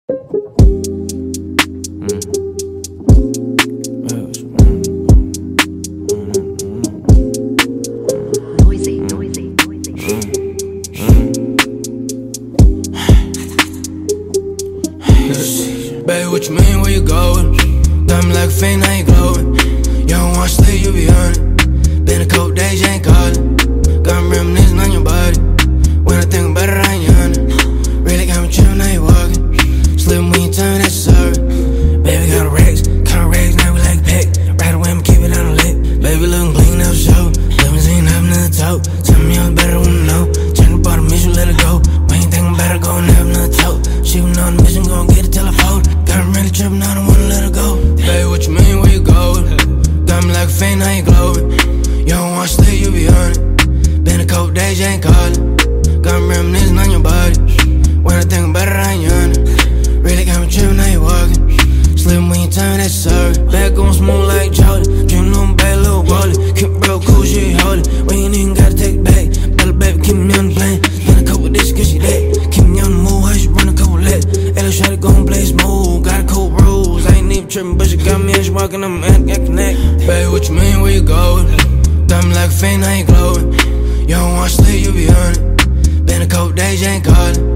Baby, what you mean, where you going? Got me like a fiend, now you glowing. You don't want sleep, you be on it. Been a couple days, you ain't calling. Got me reminiscing on your body. When I think about it, I ain't yawning. Really got me chillin', now you walking. Slippin' when you tell me that you're sorry. Baby, got a racks, now we like pack. Right away, I'ma keep it on the lip. Baby, looking clean, that was show. Limousine up to the top. Tell me I'm better when I know. Check the bottom, mission, let it go. We ain't thinking about it, go and have another talk. She was on the mission, gon' get it till I fold. Got me really trippin', I don't wanna let her go. Baby, what you mean, where you going? Got me like a fiend, now you glowing. You don't want sleep, you be on it. Been a couple days, you ain't calling. Got me reminiscing on your body. When I think about it, I ain't yawning. Really got me trippin', now you walking. Slippin' when you tell me that you're sorry. Back on smooth like Jordan. Dreamin' on bad little wallet. Keep real cool, she hold it. We ain't even gotta take it back. Better baby, keep me on the plane. Been a couple dishes, cause she dead. Keep me on the move, how she run a couple legs. Ella try to go and play smooth. Got a cool rules. I ain't even trippin', but she got me as she walkin', I'm at connect. Baby, what you mean, where you going? Got me like a fiend, now you glowing. You don't want sleep, you be on it. Been a couple days, you ain't calling.